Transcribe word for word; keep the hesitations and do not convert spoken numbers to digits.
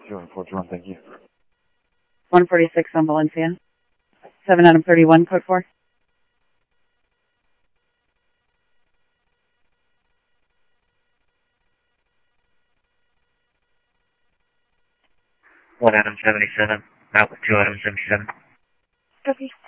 zero four two one, thank you. one forty-six on Valencia. seven Adam thirty-one, code four. one Adam seventy-seven, out with two Adam seventy-seven. Copy.